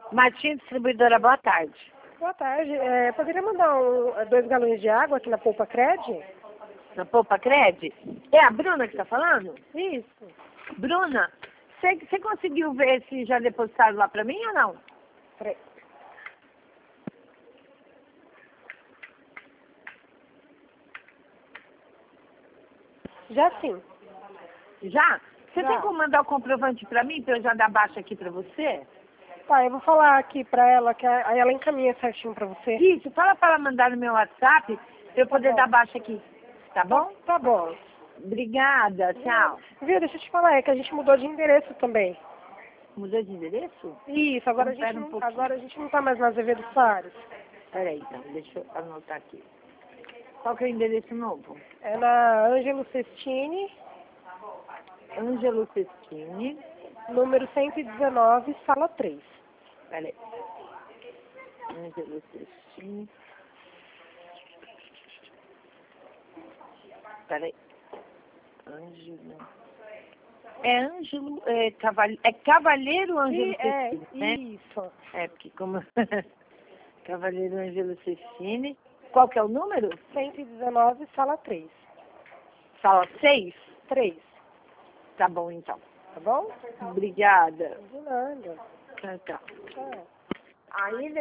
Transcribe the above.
Martim Distribuidora, boa tarde. Boa tarde. Poderia mandar 2 galões de água aqui na Polpa Cred? Na Poupa Cred? É a Bruna que está falando? Isso. Bruna, você conseguiu ver se já depositaram lá para mim ou não? Peraí. Já sim. Já? Você Já. tem como mandar o comprovante para mim, para eu já dar baixa aqui para você? Tá, eu vou falar aqui pra ela, que aí ela encaminha certinho pra você. Isso, fala para ela mandar no meu WhatsApp, para eu poder bom. dar baixa aqui. Tá bom? Tá bom. Obrigada, tchau. Viu, deixa eu te falar, é que a gente mudou de endereço também. Mudou de endereço? Isso, agora, Então, pera um pouquinho. agora a gente não tá mais na Azevedo Soares. Peraí, então, deixa eu anotar aqui. Qual que é o endereço novo? É na Ângelo Cestini, Ângelo Cestini. número 119, sala 3. Peraí. Ângelo Cestini. Peraí. Ângelo. É Ângelo, é Cavalheiro Ângelo Cestini, né? Isso. É, porque como... Cavalheiro Ângelo Cestini. Qual que é o número? 119, sala 3. Sala 6? 3. Tá bom, então. Tá bom? Obrigada. De nada. Tchau, tchau. Tchau. Aí,